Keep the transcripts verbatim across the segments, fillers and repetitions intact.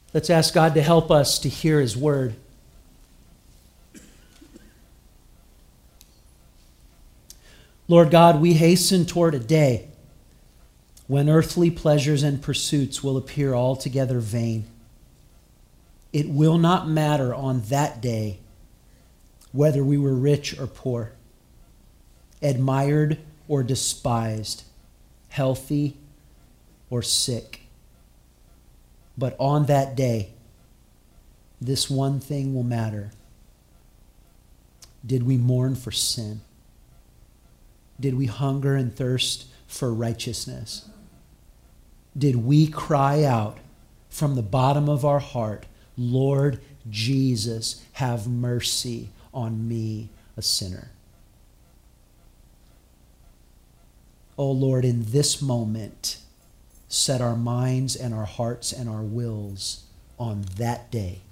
Let's ask God to help us to hear His word. Lord God, we hasten toward a day when earthly pleasures and pursuits will appear altogether vain. It will not matter on that day whether we were rich or poor, admired or despised, healthy or sick. But on that day, this one thing will matter. Did we mourn for sin? Did we hunger and thirst for righteousness? Did we cry out from the bottom of our heart, Lord Jesus, have mercy on me, a sinner? Oh Lord, in this moment, set our minds and our hearts and our wills on that day.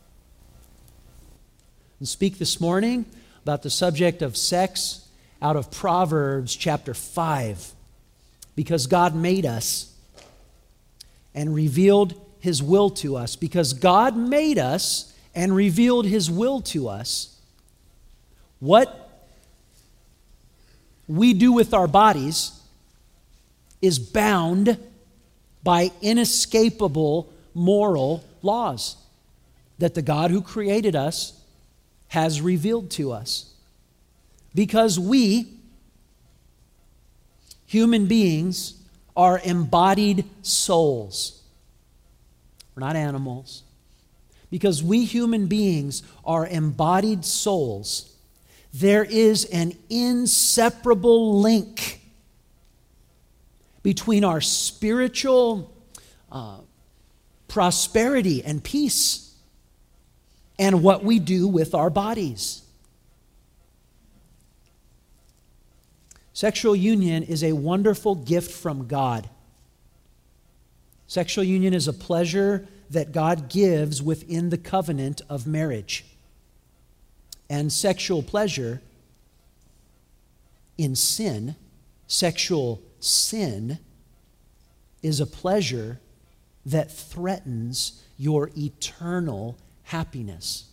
And speak this morning about the subject of sex out of Proverbs chapter five, because God made us and revealed His will to us. Because God made us and revealed His will to us, what we do with our bodies is bound by inescapable moral laws that the God who created us has revealed to us. Because we, human beings, are embodied souls. We're not animals. Because we human beings are embodied souls, there is an inseparable link between our spiritual uh, prosperity and peace and what we do with our bodies. Sexual union is a wonderful gift from God. Sexual union is a pleasure that God gives within the covenant of marriage. And sexual pleasure in sin, sexual sin, is a pleasure that threatens your eternal happiness.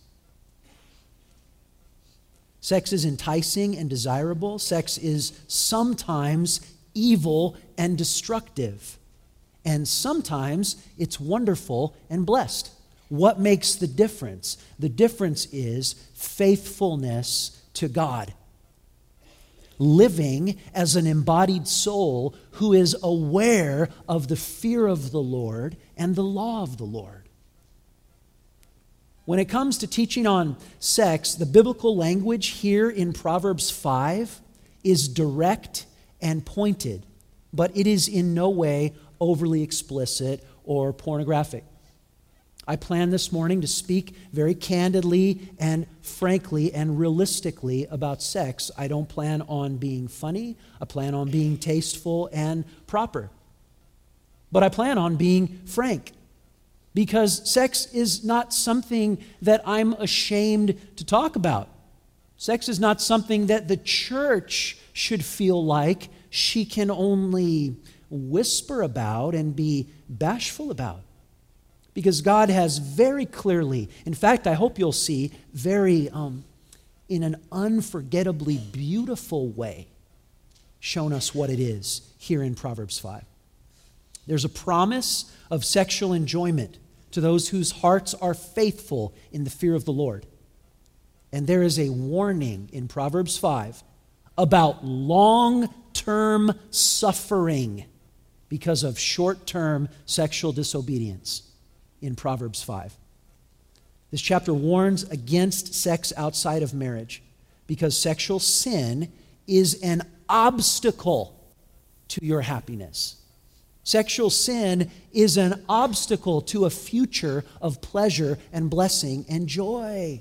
Sex is enticing and desirable. Sex is sometimes evil and destructive. And sometimes it's wonderful and blessed. What makes the difference? The difference is faithfulness to God. Living as an embodied soul who is aware of the fear of the Lord and the law of the Lord. When it comes to teaching on sex, the biblical language here in Proverbs five is direct and pointed, but it is in no way overly explicit or pornographic. I plan this morning to speak very candidly and frankly and realistically about sex. I don't plan on being funny. I plan on being tasteful and proper. But I plan on being frank, because sex is not something that I'm ashamed to talk about. Sex is not something that the church should feel like she can only whisper about and be bashful about. Because God has very clearly, in fact, I hope you'll see, very, um, in an unforgettably beautiful way, shown us what it is here in Proverbs five. There's a promise of sexual enjoyment to those whose hearts are faithful in the fear of the Lord. And there is a warning in Proverbs five about long-term suffering because of short-term sexual disobedience in Proverbs five. This chapter warns against sex outside of marriage because sexual sin is an obstacle to your happiness. Sexual sin is an obstacle to a future of pleasure and blessing and joy.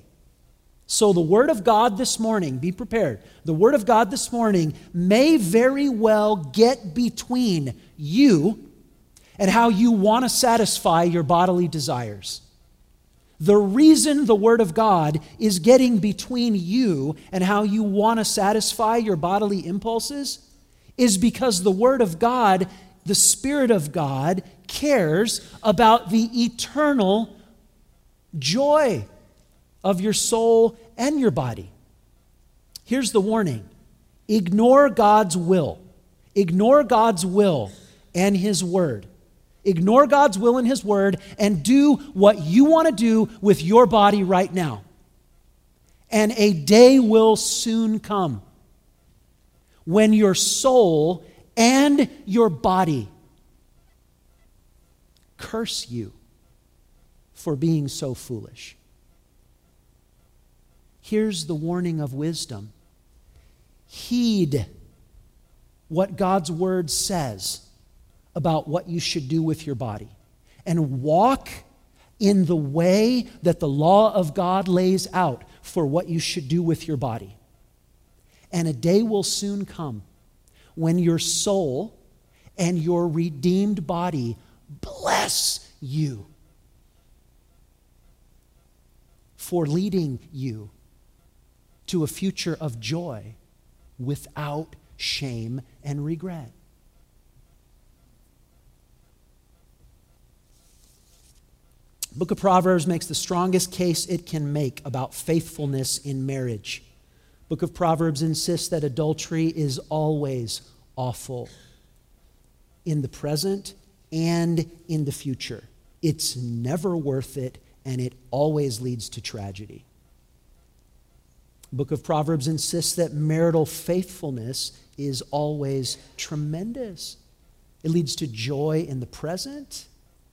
So the Word of God this morning, be prepared, the Word of God this morning may very well get between you and how you want to satisfy your bodily desires. The reason the Word of God is getting between you and how you want to satisfy your bodily impulses is because the Word of God, the Spirit of God, cares about the eternal joy of your soul and your body. Here's the warning. Ignore God's will. Ignore God's will and His word. Ignore God's will and His word and do what you want to do with your body right now. And a day will soon come when your soul and your body curse you for being so foolish. Here's the warning of wisdom. Heed what God's word says about what you should do with your body, and walk in the way that the law of God lays out for what you should do with your body. And a day will soon come when your soul and your redeemed body bless you for leading you to a future of joy without shame and regret. The book of Proverbs makes the strongest case it can make about faithfulness in marriage. The book of Proverbs insists that adultery is always awful in the present and in the future. It's never worth it, and it always leads to tragedy. The book of Proverbs insists that marital faithfulness is always tremendous. It leads to joy in the present,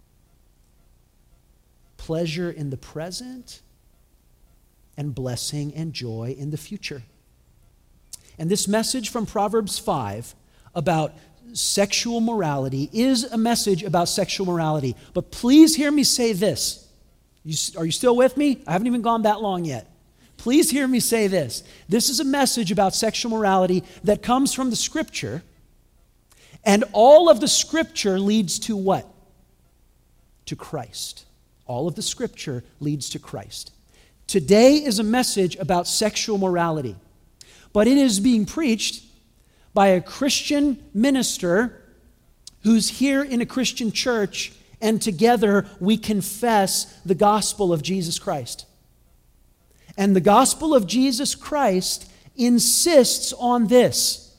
pleasure in the present, and blessing and joy in the future. And this message from Proverbs five about sexual morality is a message about sexual morality. But please hear me say this. You, are you still with me? I haven't even gone that long yet. Please hear me say this. This is a message about sexual morality that comes from the Scripture, and all of the Scripture leads to what? To Christ. All of the Scripture leads to Christ. Today is a message about sexual morality, but it is being preached by a Christian minister who's here in a Christian church, and together we confess the gospel of Jesus Christ. And the gospel of Jesus Christ insists on this: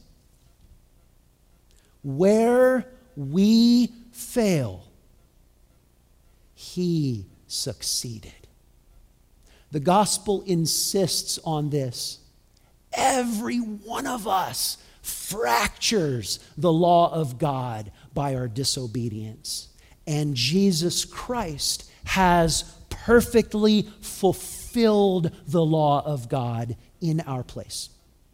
where we fail, He succeeded. The gospel insists on this. Every one of us fractures the law of God by our disobedience. And Jesus Christ has perfectly fulfilled the law of God in our place.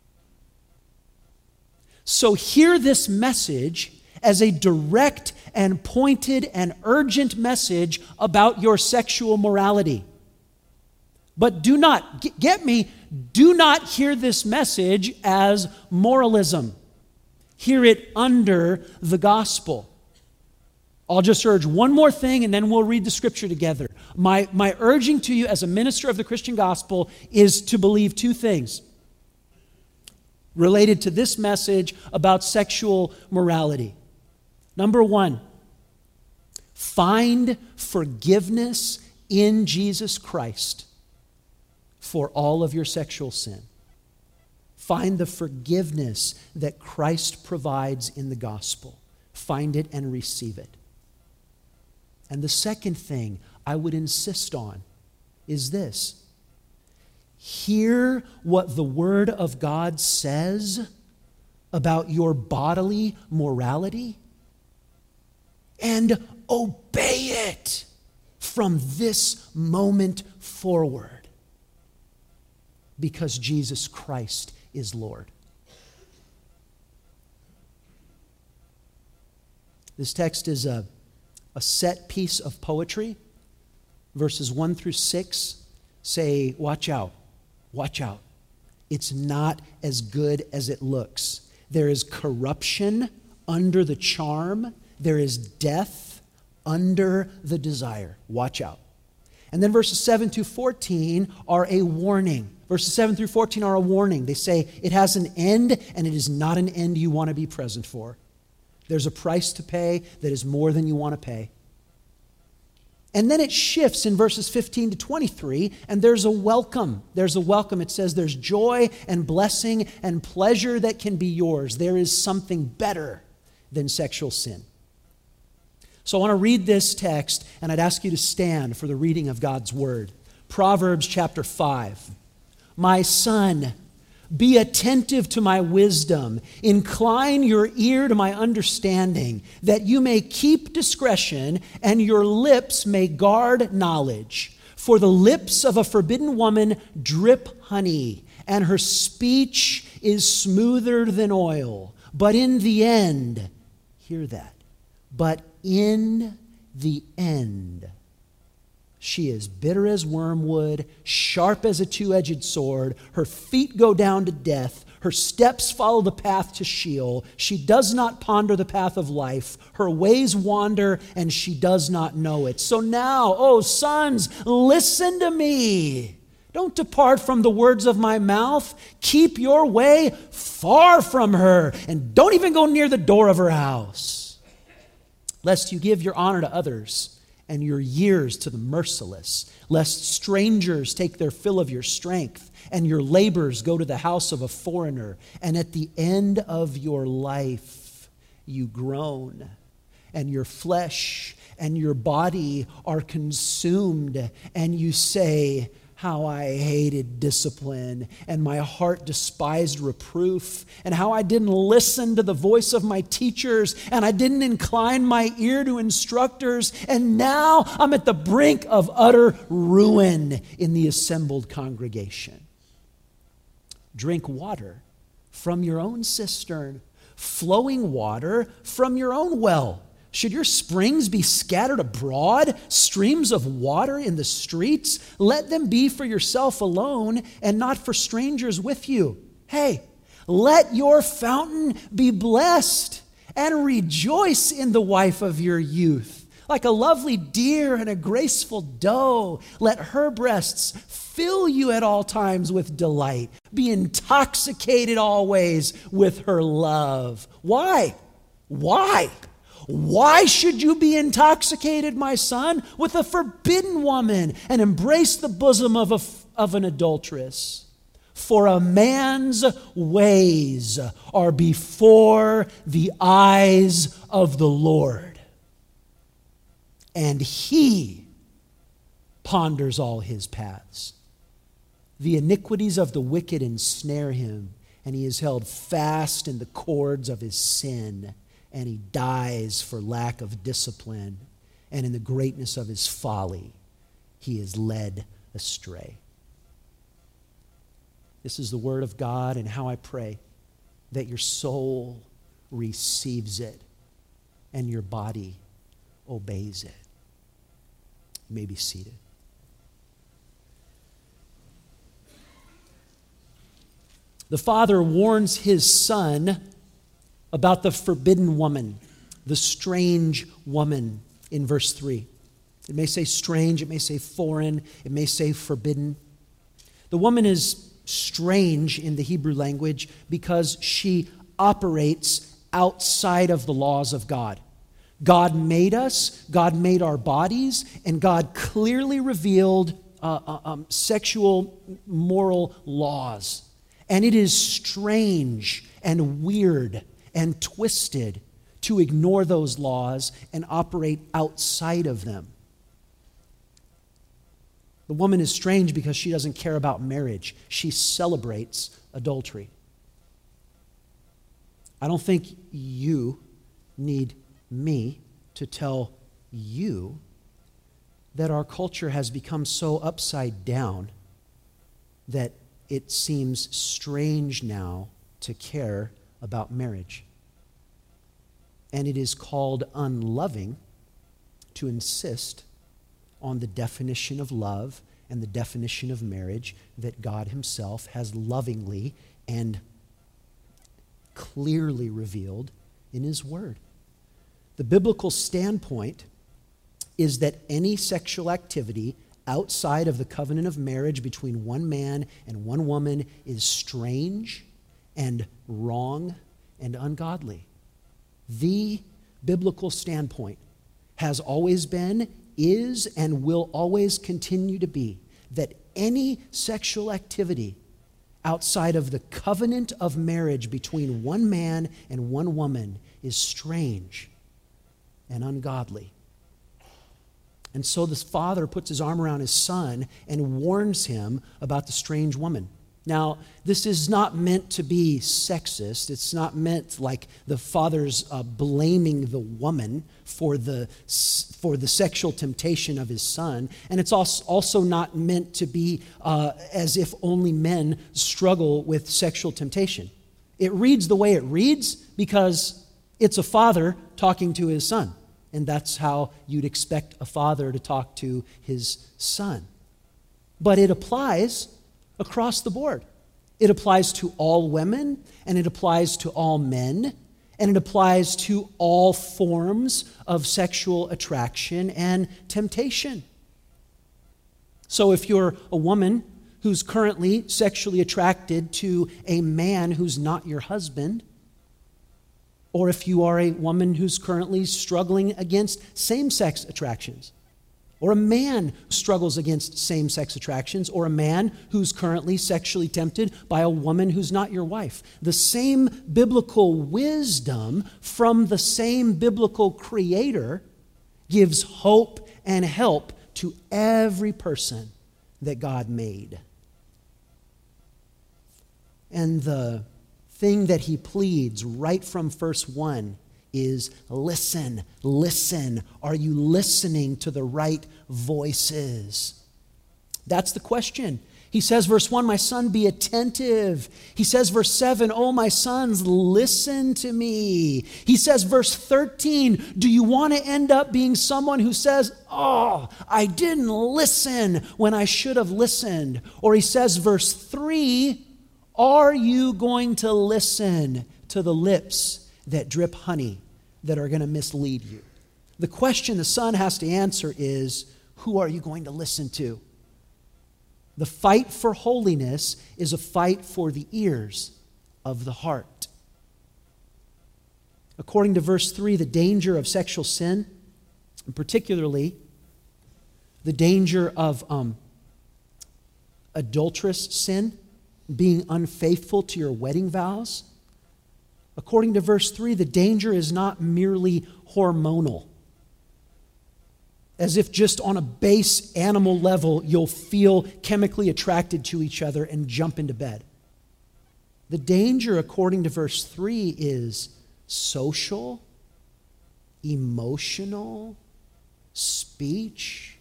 So hear this message as a direct and pointed and urgent message about your sexual morality. But do not, get me, do not hear this message as moralism. Hear it under the gospel. I'll just urge one more thing and then we'll read the Scripture together. My, my urging to you as a minister of the Christian gospel is to believe two things related to this message about sexual morality. Number one, find forgiveness in Jesus Christ for all of your sexual sin. Find the forgiveness that Christ provides in the gospel. Find it and receive it. And the second thing I would insist on is this: hear what the Word of God says about your bodily morality and obey it from this moment forward, because Jesus Christ is Lord. This text is a, a set piece of poetry. Verses one through six say, watch out, watch out. It's not as good as it looks. There is corruption under the charm. There is death under the desire. Watch out. And then verses seven through fourteen are a warning. Verses seven through fourteen are a warning. They say it has an end, and it is not an end you want to be present for. There's a price to pay that is more than you want to pay. And then it shifts in verses fifteen to twenty-three, and there's a welcome. There's a welcome. It says there's joy and blessing and pleasure that can be yours. There is something better than sexual sin. So I want to read this text, and I'd ask you to stand for the reading of God's word. Proverbs chapter five. My son, be attentive to my wisdom. Incline your ear to my understanding, that you may keep discretion and your lips may guard knowledge. For the lips of a forbidden woman drip honey, and her speech is smoother than oil. But in the end, hear that, but in the end, she is bitter as wormwood, sharp as a two-edged sword. Her feet go down to death. Her steps follow the path to Sheol. She does not ponder the path of life. Her ways wander, and she does not know it. So now, oh sons, listen to me. Don't depart from the words of my mouth. Keep your way far from her, and don't even go near the door of her house, lest you give your honor to others and your years to the merciless, lest strangers take their fill of your strength, and your labors go to the house of a foreigner, and at the end of your life you groan, and your flesh and your body are consumed, and you say, how I hated discipline, and my heart despised reproof, and how I didn't listen to the voice of my teachers, and I didn't incline my ear to instructors, and now I'm at the brink of utter ruin in the assembled congregation. Drink water from your own cistern, flowing water from your own well. Should your springs be scattered abroad, streams of water in the streets? Let them be for yourself alone and not for strangers with you. Hey, let your fountain be blessed and rejoice in the wife of your youth. Like a lovely deer and a graceful doe, let her breasts fill you at all times with delight. Be intoxicated always with her love. Why? Why? Why should you be intoxicated, my son, with a forbidden woman and embrace the bosom of, a, of an adulteress? For a man's ways are before the eyes of the Lord, and he ponders all his paths. The iniquities of the wicked ensnare him, and he is held fast in the cords of his sin. And he dies for lack of discipline, and in the greatness of his folly, he is led astray. This is the word of God, and how I pray that your soul receives it and your body obeys it. You may be seated. The father warns his son about the forbidden woman, the strange woman in verse three. It may say strange, it may say foreign, it may say forbidden. The woman is strange in the Hebrew language because she operates outside of the laws of God. God made us, God made our bodies, and God clearly revealed uh, uh, um, sexual moral laws. And it is strange and weird and twisted to ignore those laws and operate outside of them. The woman is strange because she doesn't care about marriage. She celebrates adultery. I don't think you need me to tell you that our culture has become so upside down that it seems strange now to care about marriage. And it is called unloving to insist on the definition of love and the definition of marriage that God himself has lovingly and clearly revealed in his word. The biblical standpoint is that any sexual activity outside of the covenant of marriage between one man and one woman is strange and wrong and ungodly. The biblical standpoint has always been is and will always continue to be that any sexual activity outside of the covenant of marriage between one man and one woman is strange and ungodly. And so this father puts his arm around his son and warns him about the strange woman. Now, this is not meant to be sexist. It's not meant like the father's uh, blaming the woman for the, for the sexual temptation of his son. And it's also not meant to be uh, as if only men struggle with sexual temptation. It reads the way it reads because it's a father talking to his son. And that's how you'd expect a father to talk to his son. But it applies across the board. It applies to all women, and it applies to all men, and it applies to all forms of sexual attraction and temptation. So if you're a woman who's currently sexually attracted to a man who's not your husband, or if you are a woman who's currently struggling against same-sex attractions, or a man who struggles against same-sex attractions, or a man who's currently sexually tempted by a woman who's not your wife. The same biblical wisdom from the same biblical creator gives hope and help to every person that God made. And the thing that he pleads right from verse one is listen, listen. Are you listening to the right voices? That's the question. He says, verse one, my son, be attentive. He says, verse seven, oh, my sons, listen to me. He says, verse thirteen, do you want to end up being someone who says, oh, I didn't listen when I should have listened? Or he says, verse three, are you going to listen to the lips that drip honey that are going to mislead you? The question the son has to answer is, who are you going to listen to? The fight for holiness is a fight for the ears of the heart. According to verse three, the danger of sexual sin, and particularly the danger of um, adulterous sin, being unfaithful to your wedding vows. According to verse three, the danger is not merely hormonal, as if just on a base animal level you'll feel chemically attracted to each other and jump into bed. The danger, according to verse three, is social, emotional, speech.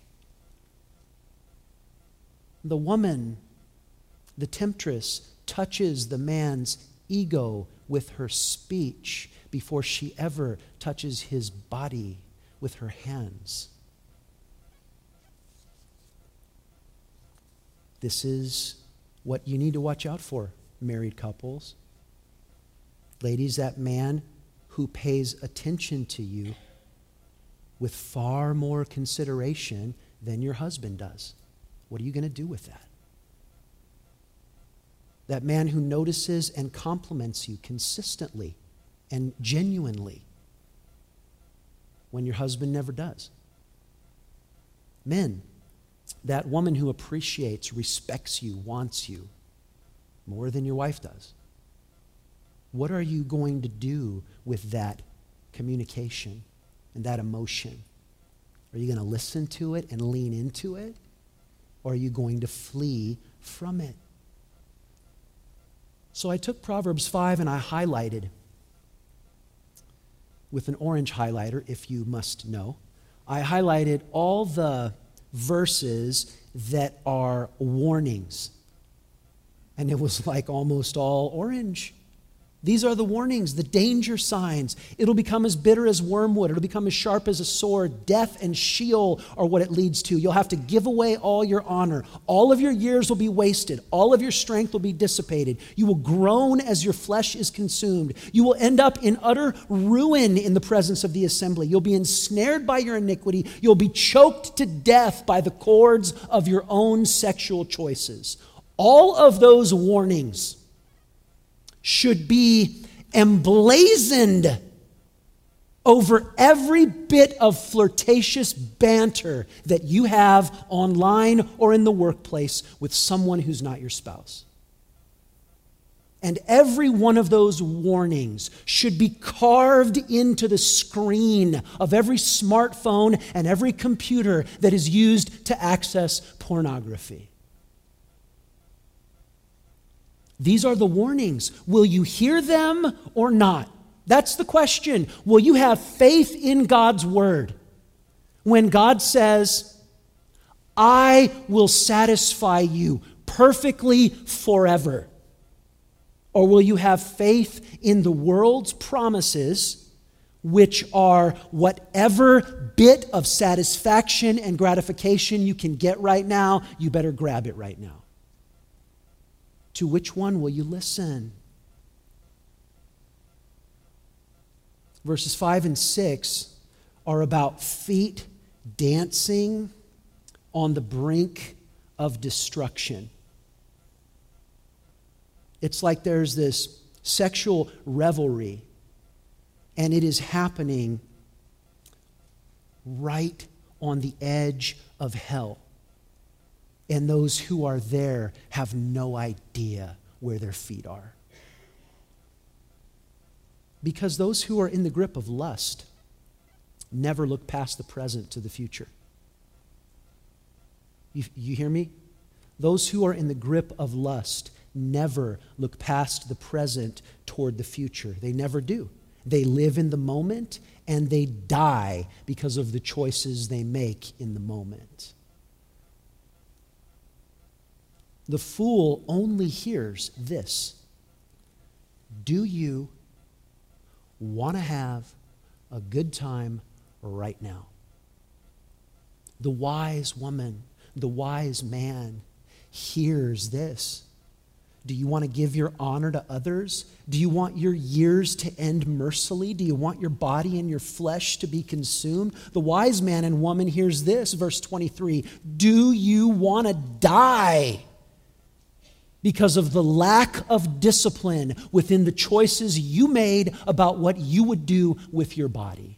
The woman, the temptress, touches the man's ego with her speech before she ever touches his body with her hands. This is what you need to watch out for, married couples. Ladies, that man who pays attention to you with far more consideration than your husband does. What are you going to do with that? That man who notices and compliments you consistently and genuinely when your husband never does. Men, that woman who appreciates, respects you, wants you more than your wife does. What are you going to do with that communication and that emotion? Are you going to listen to it and lean into it? Or are you going to flee from it? So I took Proverbs five and I highlighted with an orange highlighter, if you must know. I highlighted all the verses that are warnings. And it was like almost all orange. These are the warnings, the danger signs. It'll become as bitter as wormwood. It'll become as sharp as a sword. Death and Sheol are what it leads to. You'll have to give away all your honor. All of your years will be wasted. All of your strength will be dissipated. You will groan as your flesh is consumed. You will end up in utter ruin in the presence of the assembly. You'll be ensnared by your iniquity. You'll be choked to death by the cords of your own sexual choices. All of those warnings should be emblazoned over every bit of flirtatious banter that you have online or in the workplace with someone who's not your spouse. And every one of those warnings should be carved into the screen of every smartphone and every computer that is used to access pornography. These are the warnings. Will you hear them or not? That's the question. Will you have faith in God's word when God says, I will satisfy you perfectly forever? Or will you have faith in the world's promises, which are whatever bit of satisfaction and gratification you can get right now, you better grab it right now? To which one will you listen? Verses five and six are about feet dancing on the brink of destruction. It's like there's this sexual revelry, and it is happening right on the edge of hell. And those who are there have no idea where their feet are. Because those who are in the grip of lust never look past the present to the future. You, you hear me? Those who are in the grip of lust never look past the present toward the future. They never do. They live in the moment and they die because of the choices they make in the moment. The fool only hears this. Do you want to have a good time right now? The wise woman, the wise man hears this. Do you want to give your honor to others? Do you want your years to end mercifully? Do you want your body and your flesh to be consumed? The wise man and woman hears this, verse twenty-three. Do you want to die because of the lack of discipline within the choices you made about what you would do with your body?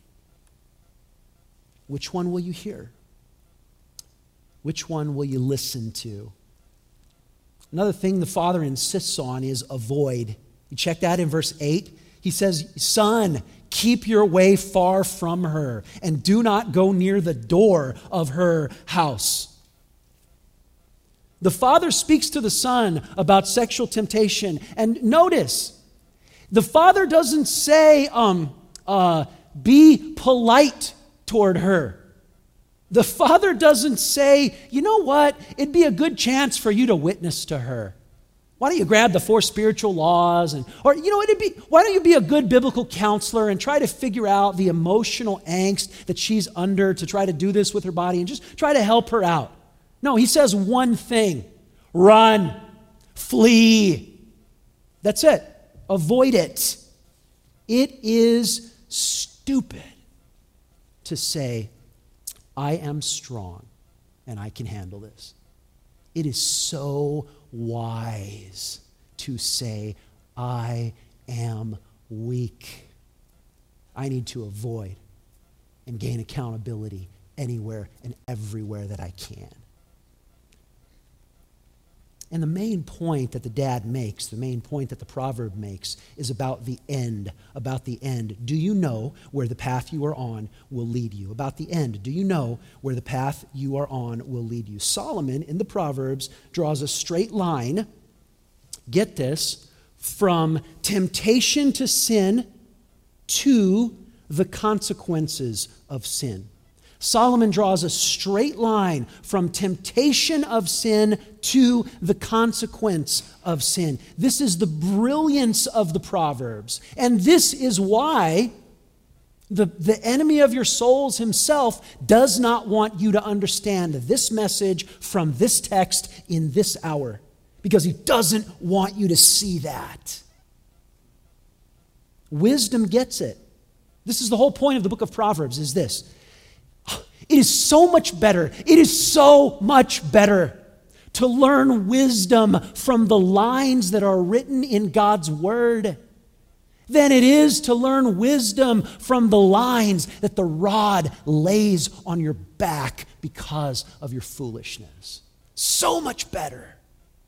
Which one will you hear? Which one will you listen to? Another thing the Father insists on is avoid. You check that in verse eight. He says, son, keep your way far from her and do not go near the door of her house. The Father speaks to the Son about sexual temptation. And notice, the Father doesn't say, um, uh, be polite toward her. The Father doesn't say, you know what, it'd be a good chance for you to witness to her. Why don't you grab the four spiritual laws? and Or, you know, it'd be, why don't you be a good biblical counselor and try to figure out the emotional angst that she's under to try to do this with her body and just try to help her out. No, he says one thing. Run. Flee. That's it. Avoid it. It is stupid to say, I am strong and I can handle this. It is so wise to say, I am weak. I need to avoid and gain accountability anywhere and everywhere that I can. And the main point that the dad makes, the main point that the proverb makes, is about the end, about the end. Do you know where the path you are on will lead you? About the end. Do you know where the path you are on will lead you? Solomon, in the Proverbs, draws a straight line, get this, from temptation to sin to the consequences of sin. Solomon draws a straight line from temptation of sin to the consequence of sin. This is the brilliance of the Proverbs. And this is why the, the enemy of your souls himself does not want you to understand this message from this text in this hour, because he doesn't want you to see that. Wisdom gets it. This is the whole point of the book of Proverbs, is this. It is so much better. It is so much better to learn wisdom from the lines that are written in God's word than it is to learn wisdom from the lines that the rod lays on your back because of your foolishness. So much better.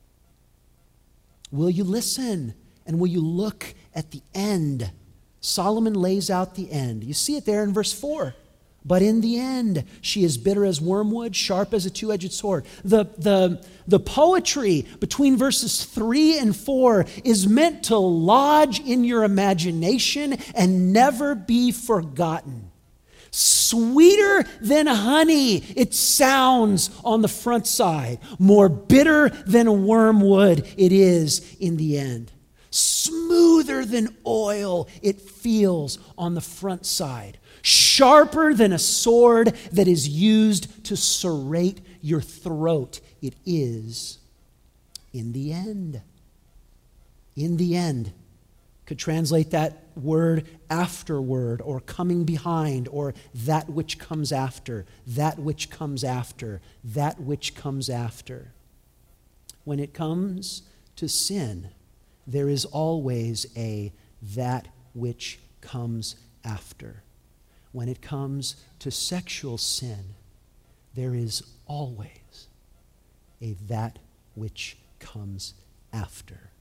Will you listen? And will you look at the end? Solomon lays out the end. You see it there in verse four. But in the end, she is bitter as wormwood, sharp as a two-edged sword. The, the, the poetry between verses three and four is meant to lodge in your imagination and never be forgotten. Sweeter than honey, it sounds on the front side. More bitter than wormwood, it is in the end. Smoother than oil, it feels on the front side. Sharper than a sword that is used to serrate your throat, it is in the end. In the end. Could translate that word afterward, or coming behind, or that which comes after, that which comes after, that which comes after. When it comes to sin, there is always a that which comes after. When it comes to sexual sin, there is always a that which comes after.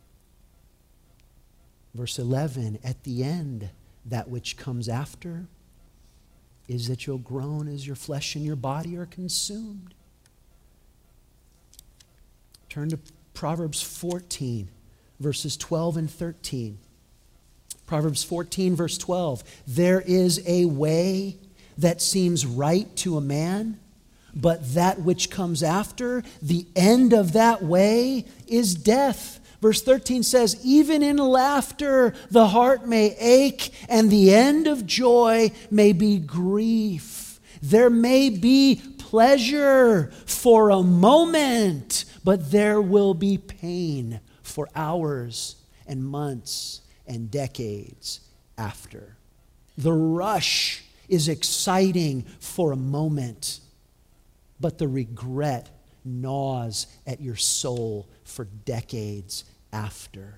Verse eleven, at the end, that which comes after is that you'll groan as your flesh and your body are consumed. Turn to Proverbs fourteen, verses twelve and thirteen. Proverbs fourteen, verse twelve. There is a way that seems right to a man, but that which comes after, the end of that way, is death. Verse thirteen says, even in laughter the heart may ache, and the end of joy may be grief. There may be pleasure for a moment, but there will be pain for hours and months and decades after. The rush is exciting for a moment, but the regret gnaws at your soul for decades after.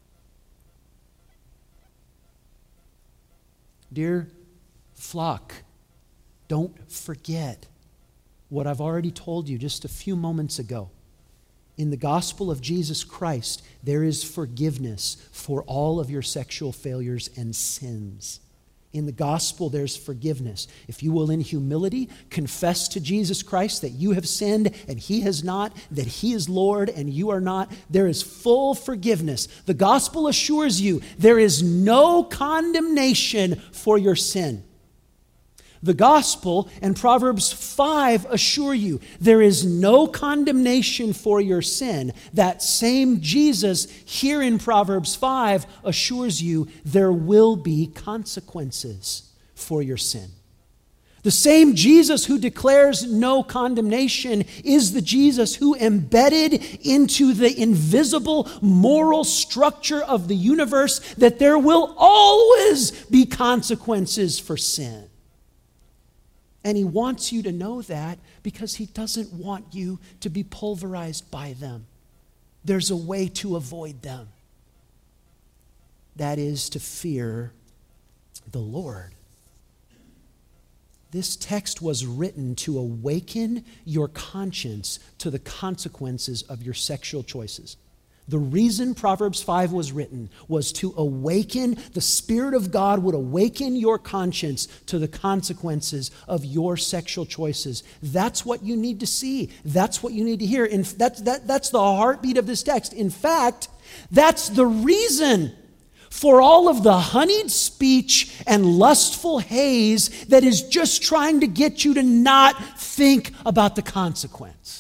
Dear flock, don't forget what I've already told you just a few moments ago. In the gospel of Jesus Christ, there is forgiveness for all of your sexual failures and sins. In the gospel, there's forgiveness. If you will, in humility, confess to Jesus Christ that you have sinned and He has not, that He is Lord and you are not, there is full forgiveness. The gospel assures you there is no condemnation for your sin. The gospel and Proverbs five assure you there is no condemnation for your sin. That same Jesus here in Proverbs five assures you there will be consequences for your sin. The same Jesus who declares no condemnation is the Jesus who, embedded into the invisible moral structure of the universe, that there will always be consequences for sin. And He wants you to know that because He doesn't want you to be pulverized by them. There's a way to avoid them. That is to fear the Lord. This text was written to awaken your conscience to the consequences of your sexual choices. The reason Proverbs five was written was to awaken, the Spirit of God would awaken your conscience to the consequences of your sexual choices. That's what you need to see. That's what you need to hear. And that's, that, that's the heartbeat of this text. In fact, that's the reason for all of the honeyed speech and lustful haze that is just trying to get you to not think about the consequence.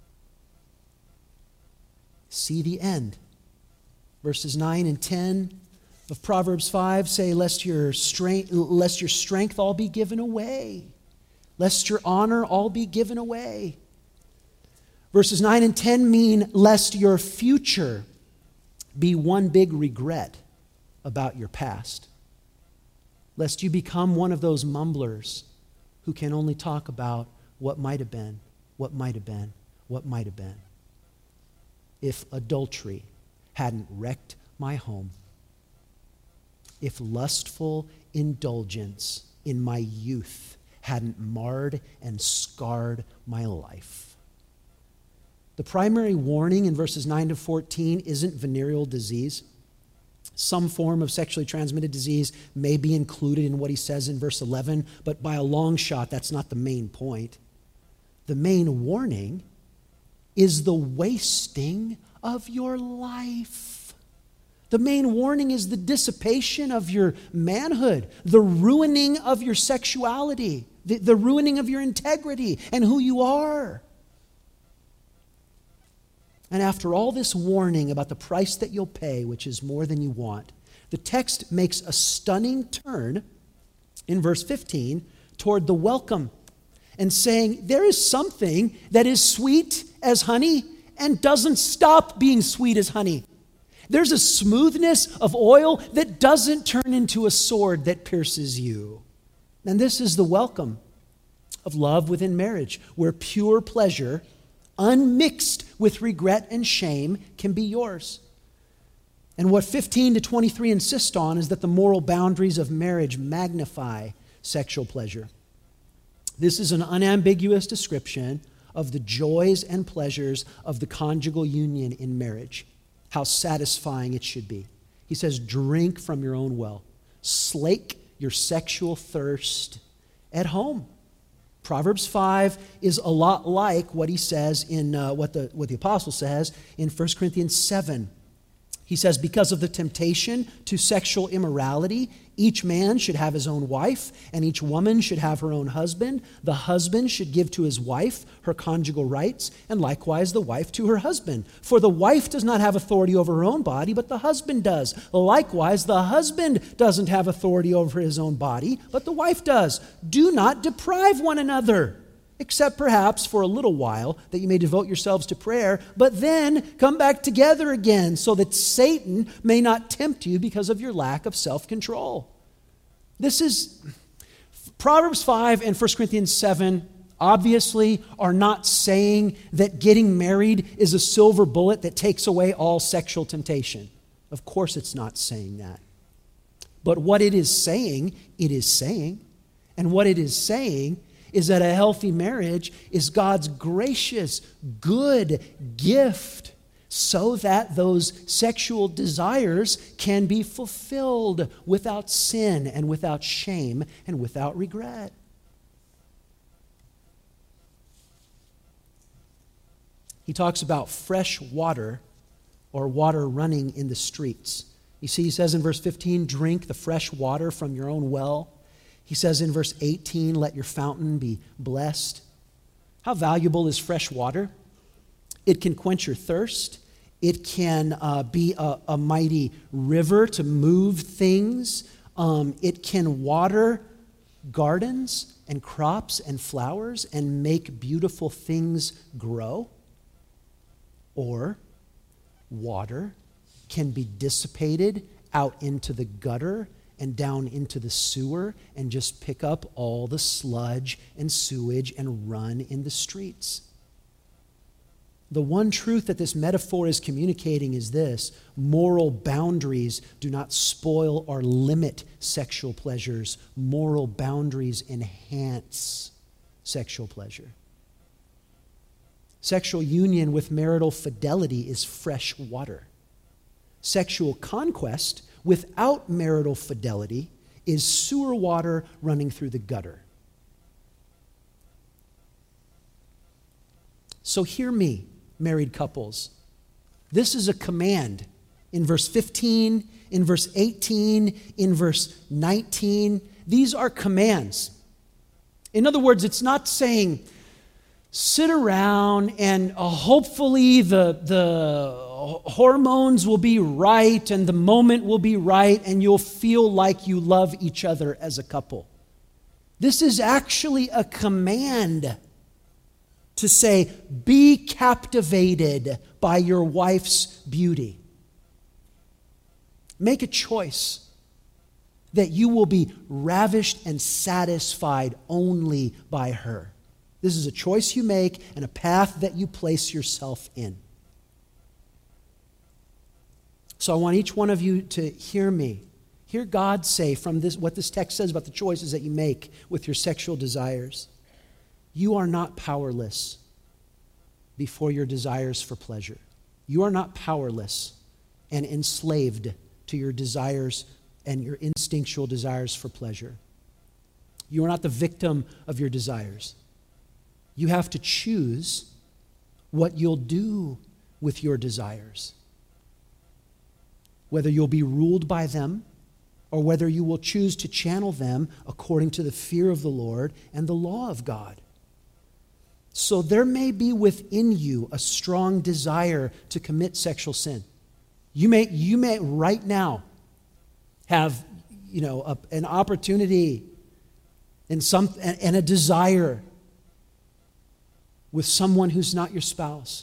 See the end. Verses nine and ten of Proverbs five say, lest your strength, lest your strength all be given away, lest your honor all be given away. Verses nine and ten mean, lest your future be one big regret about your past. Lest you become one of those mumblers who can only talk about what might have been, what might have been, what might have been. If adultery hadn't wrecked my home, if lustful indulgence in my youth hadn't marred and scarred my life. The primary warning in verses nine to fourteen isn't venereal disease. Some form of sexually transmitted disease may be included in what he says in verse eleven, but by a long shot, that's not the main point. The main warning is the wasting of your life. The main warning is the dissipation of your manhood, the ruining of your sexuality, the, the ruining of your integrity and who you are. And after all this warning about the price that you'll pay, which is more than you want, the text makes a stunning turn in verse fifteen toward the welcome and saying there is something that is sweet as honey and doesn't stop being sweet as honey. There's a smoothness of oil that doesn't turn into a sword that pierces you. And this is the welcome of love within marriage, where pure pleasure, unmixed with regret and shame, can be yours. And what fifteen to twenty-three insist on is that the moral boundaries of marriage magnify sexual pleasure. This is an unambiguous description of the joys and pleasures of the conjugal union in marriage, how satisfying it should be. He says, drink from your own well. Slake your sexual thirst at home. Proverbs five is a lot like what he says in uh, what the what the apostle says in First Corinthians seven. He says, because of the temptation to sexual immorality, each man should have his own wife, and each woman should have her own husband. The husband should give to his wife her conjugal rights, and likewise the wife to her husband. For the wife does not have authority over her own body, but the husband does. Likewise, the husband doesn't have authority over his own body, but the wife does. Do not deprive one another, except perhaps for a little while, that you may devote yourselves to prayer, but then come back together again, so that Satan may not tempt you because of your lack of self-control. This is, Proverbs five and First Corinthians seven obviously are not saying that getting married is a silver bullet that takes away all sexual temptation. Of course it's not saying that. But what it is saying, it is saying, and what it is saying is that a healthy marriage is God's gracious, good gift so that those sexual desires can be fulfilled without sin and without shame and without regret. He talks about fresh water or water running in the streets. You see, he says in verse fifteen, drink the fresh water from your own well. He says in verse eighteen, let your fountain be blessed. How valuable is fresh water? It can quench your thirst. It can uh, be a, a mighty river to move things. Um, it can water gardens and crops and flowers and make beautiful things grow. Or water can be dissipated out into the gutter and down into the sewer and just pick up all the sludge and sewage and run in the streets. The one truth that this metaphor is communicating is this: moral boundaries do not spoil or limit sexual pleasures. Moral boundaries enhance sexual pleasure. Sexual union with marital fidelity is fresh water. Sexual conquest without marital fidelity is sewer water running through the gutter. So hear me, married couples. This is a command in verse fifteen, in verse eighteen, in verse nineteen. These are commands. In other words, it's not saying sit around and uh, hopefully the, the hormones will be right and the moment will be right and you'll feel like you love each other as a couple. This is actually a command to say, be captivated by your wife's beauty. Make a choice that you will be ravished and satisfied only by her. This is a choice you make and a path that you place yourself in. So I want each one of you to hear me Hear God say from this, what this text says about the choices that you make with your sexual desires. You are not powerless before your desires for pleasure. You are not powerless and enslaved to your desires and your instinctual desires for pleasure. You are not the victim of your desires. You have to choose what you'll do with your desires. Whether you'll be ruled by them or whether you will choose to channel them according to the fear of the Lord and the law of God. So there may be within you a strong desire to commit sexual sin. You may, you may right now have, you know, a, an opportunity and some and, and a desire with someone who's not your spouse.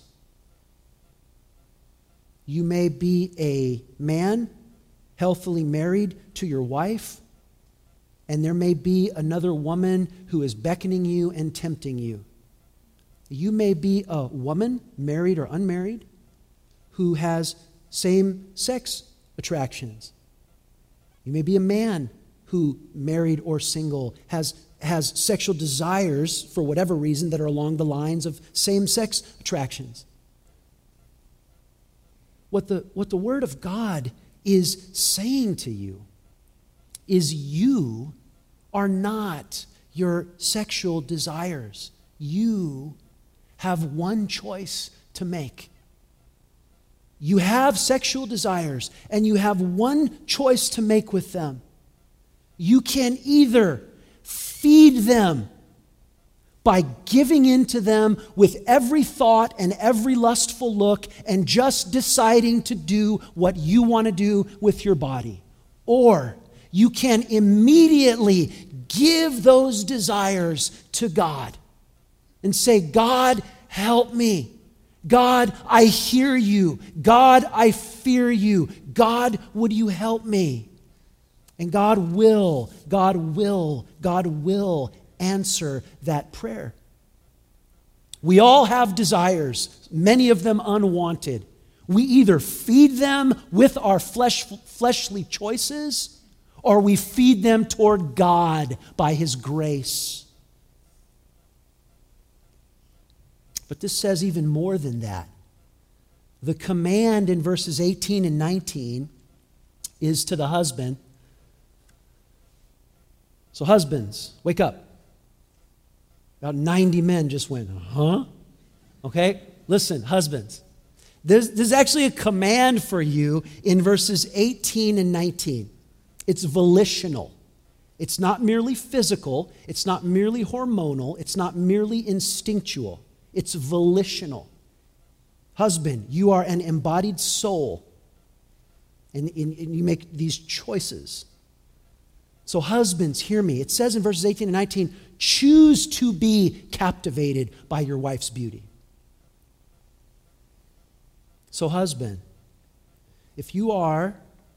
You may be a man healthily married to your wife, and there may be another woman who is beckoning you and tempting you. You may be a woman, married or unmarried, who has same-sex attractions. You may be a man who, married or single, has, has sexual desires for whatever reason that are along the lines of same-sex attractions. What the, what the Word of God is saying to you is you are not your sexual desires. You have one choice to make. You have sexual desires, and you have one choice to make with them. You can either feed them by giving in to them with every thought and every lustful look and just deciding to do what you want to do with your body. Or you can immediately give those desires to God and say, God, help me. God, I hear you. God, I fear you. God, would you help me? And God will, God will, God will answer that prayer. We all have desires, many of them unwanted. We either feed them with our flesh, fleshly choices, or we feed them toward God by His grace. But this says even more than that. The command in verses eighteen and nineteen is to the husband. So husbands, wake up. About ninety men just went, huh? Okay? Listen, husbands. There's, there's actually a command for you in verses eighteen and nineteen. It's volitional. It's not merely physical. It's not merely hormonal. It's not merely instinctual. It's volitional. Husband, you are an embodied soul, and, and, and you make these choices. So husbands, hear me. It says in verses eighteen and nineteen, choose to be captivated by your wife's beauty. So husband, if you are,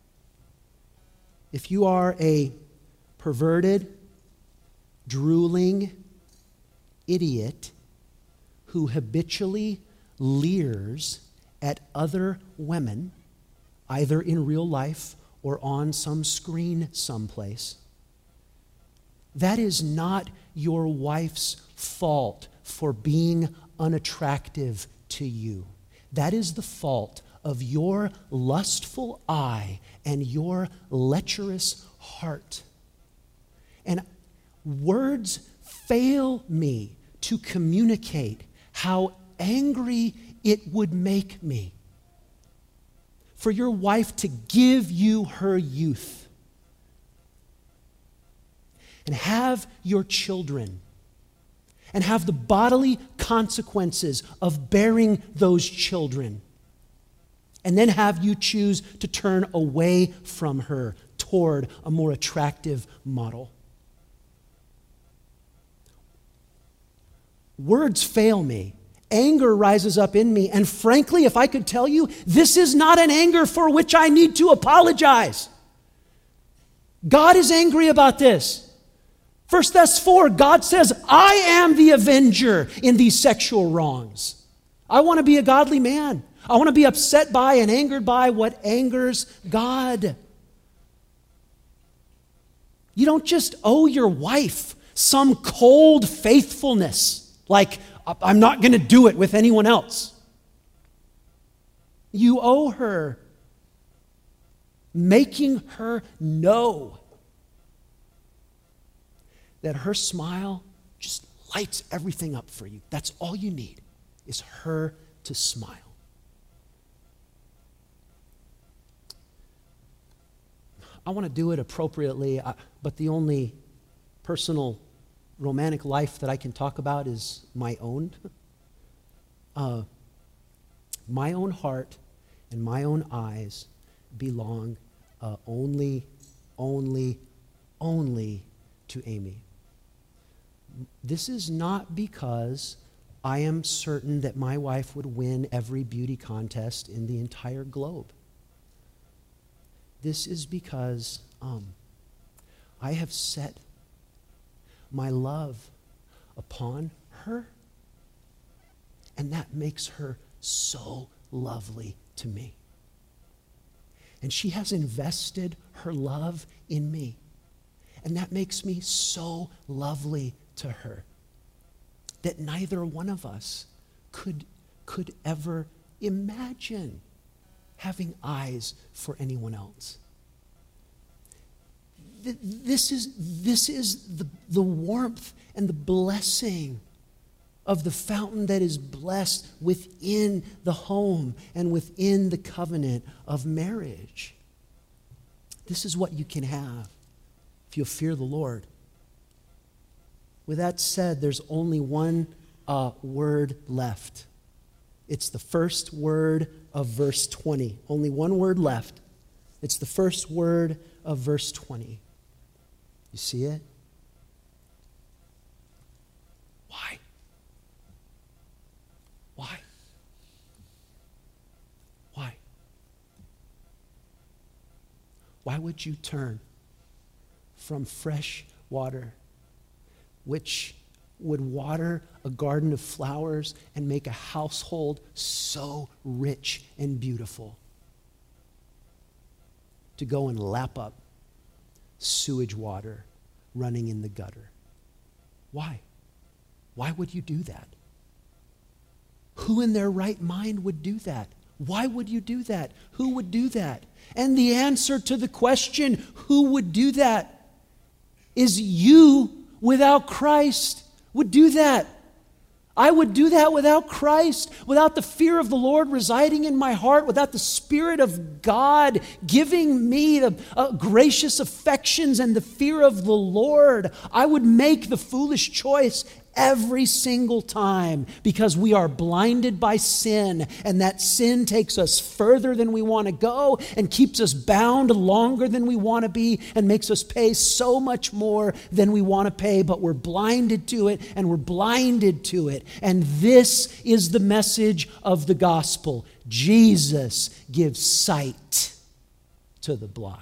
if you are a perverted, drooling idiot who habitually leers at other women, either in real life or on some screen someplace, that is not your wife's fault for being unattractive to you. That is the fault of your lustful eye and your lecherous heart. And words fail me to communicate how angry it would make me for your wife to give you her youth and have your children and have the bodily consequences of bearing those children, and then have you choose to turn away from her toward a more attractive model. Words fail me. Anger rises up in me. And frankly, if I could tell you, this is not an anger for which I need to apologize. God is angry about this. First Thessalonians four, God says, I am the avenger in these sexual wrongs. I want to be a godly man. I want to be upset by and angered by what angers God. You don't just owe your wife some cold faithfulness, like, I'm not going to do it with anyone else. You owe her making her know that her smile just lights everything up for you. That's all you need, is her to smile. I want to do it appropriately, but the only personal romantic life that I can talk about is my own. Uh, my own heart and my own eyes belong uh, only, only, only to Amy. This is not because I am certain that my wife would win every beauty contest in the entire globe. This is because um, I have set my love upon her, and that makes her so lovely to me. And she has invested her love in me, and that makes me so lovely to her that neither one of us could, could ever imagine having eyes for anyone else. This is, this is the, the warmth and the blessing of the fountain that is blessed within the home and within the covenant of marriage. This is what you can have if you fear the Lord. With that said, there's only one uh, word left. It's the first word of verse twenty. Only one word left. It's the first word of verse twenty. You see it? Why? Why? Why? Why would you turn from fresh water, which would water a garden of flowers and make a household so rich and beautiful, to go and lap up sewage water running in the gutter? Why? Why would you do that? Who in their right mind would do that? Why would you do that? Who would do that? And the answer to the question, who would do that, is you without Christ would do that. I would do that without Christ, without the fear of the Lord residing in my heart, without the Spirit of God giving me the uh, gracious affections and the fear of the Lord. I would make the foolish choice every single time, because we are blinded by sin, and that sin takes us further than we want to go and keeps us bound longer than we want to be and makes us pay so much more than we want to pay, but we're blinded to it and we're blinded to it. And this is the message of the gospel. Jesus gives sight to the blind.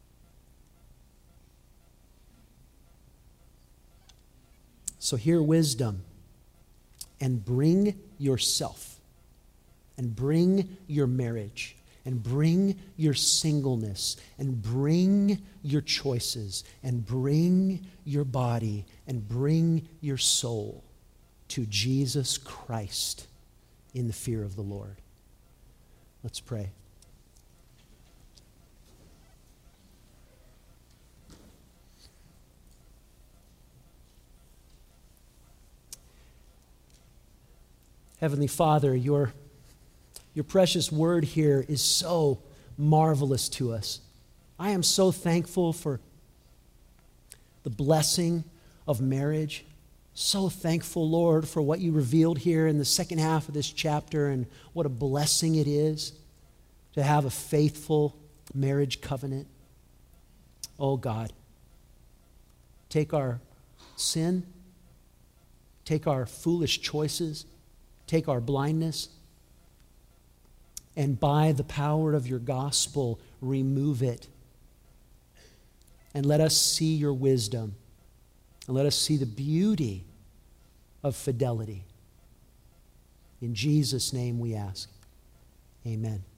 So hear wisdom and bring yourself and bring your marriage and bring your singleness and bring your choices and bring your body and bring your soul to Jesus Christ in the fear of the Lord. Let's pray. Heavenly Father, your, your precious word here is so marvelous to us. I am so thankful for the blessing of marriage. So thankful, Lord, for what you revealed here in the second half of this chapter, and what a blessing it is to have a faithful marriage covenant. Oh God, take our sin, take our foolish choices, take our blindness, and by the power of your gospel, remove it. And let us see your wisdom. And let us see the beauty of fidelity. In Jesus' name we ask. Amen.